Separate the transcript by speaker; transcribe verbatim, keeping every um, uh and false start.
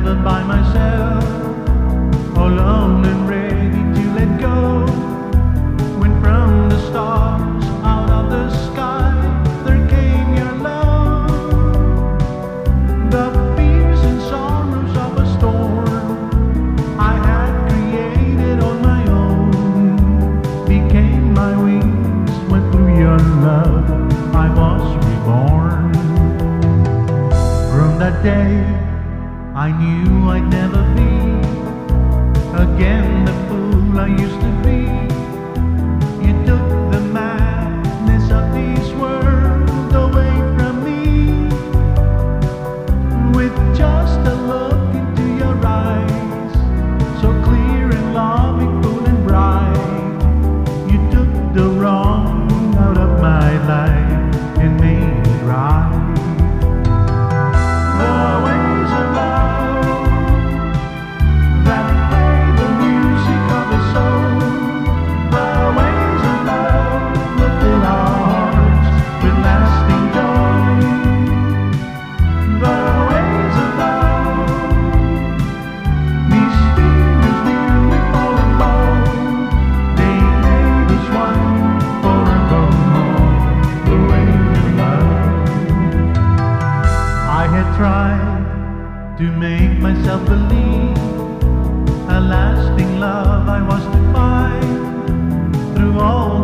Speaker 1: never by myself, alone and ready to let go. When from the stars out of the sky there came your love, the fears and sorrows of a storm I had created on my own became my wings when through your love I was reborn. From that day I knew I'd never be again the fool I used to be. You took the madness of this world away from me. With just a look into your eyes, so clear and loving, full and bright, you took the wrong out of my life and made it right. The ways of love that play the music of the soul, the ways of love that fill our hearts with lasting joy. The ways of love, these fingers near me fall and bold, they made us one forevermore. The ways of love. I had tried to make myself believe a lasting love I was to find through all